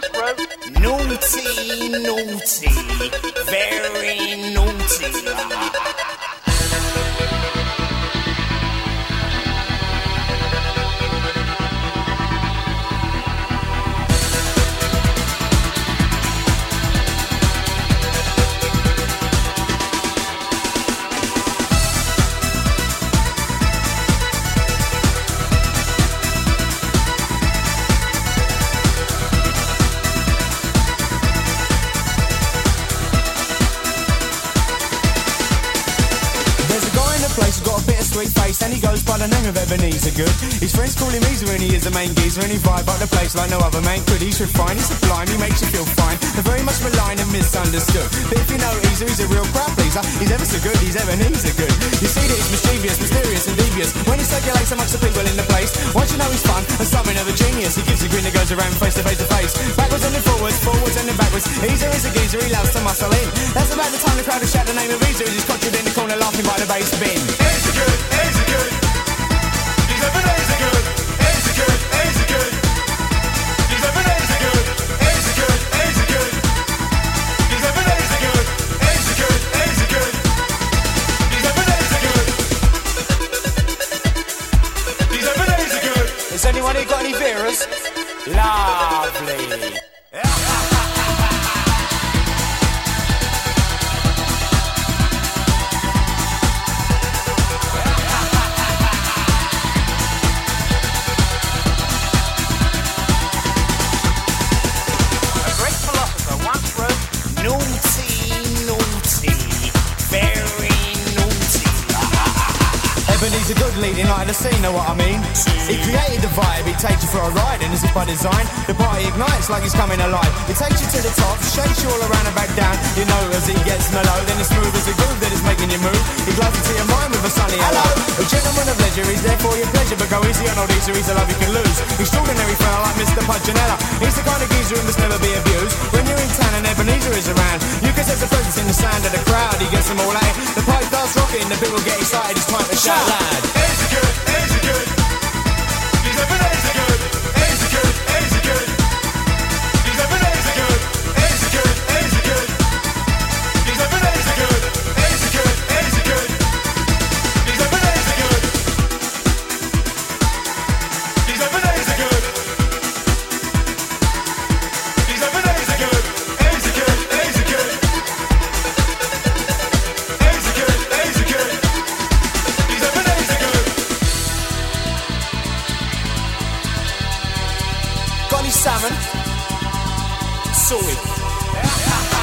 Naughty, naughty, very naughty. And he goes by the name of Ebenezer Good. His friends call him Easer and he is the main geezer. And he vibe up the place like no other man could. He's refined, he's sublime, he makes you feel fine. They're very much maligned and misunderstood. But if you know Easer, he's a real crowd pleaser. He's ever so good, he's Ebenezer Good. You see that he's mischievous, mysterious and devious when he circulates amongst the people in the place. Once you know he's fun and something of a genius, he gives a grin that goes around face to face to face. Backwards and then forwards, forwards and then backwards. Easer is a geezer, he loves to muscle in. That's about the time the crowd will shout the name of Easer as he's conjured in the corner laughing by the bass bin. Easer Good, Easer Good. He's Ebenezer Good, Easer Good, Easer Good. He's Ebenezer Good, Easer Good, Easer Good. He's Ebenezer Good, Easer Good, Easer Good. He's Ebenezer Good. He's Ebenezer Good. Has anyone here got any Veras? Lovely. He's a good leading light of the scene, know what I mean? He created the vibe, he takes you for a ride, and this is by design. The party ignites like he's coming alive. He takes you to the top, shakes you all around and back down. You know as he gets mellow, then it's smooth as a groove that is making you move. He glides into your mind with a sunny hello. A gentleman of leisure, he's there for your pleasure, but go easy on old Easer, he's a love you can lose. Extraordinary fella like Mr. Puginella. He's the kind of geezer who must never be abused. When you're in town and Ebenezer is around, you can sense the presence in the sound of the crowd. He gets them all out. The pipe starts rocking, the people get excited, it's time to shout loud. Easer Good, Easer Good. He's Ebenezer Good, Easer Good, Easer Good. He's Ebenezer Good, Easer Good, Easer Good. He's Ebenezer Good, Easer Good, Easer Good. He's Ebenezer Good. He's Ebenezer Good. He's Ebenezer Good, Easer Good, Easer Good. Easer Good, Easer Good. He's Ebenezer Good. Got any salmon? Sorted.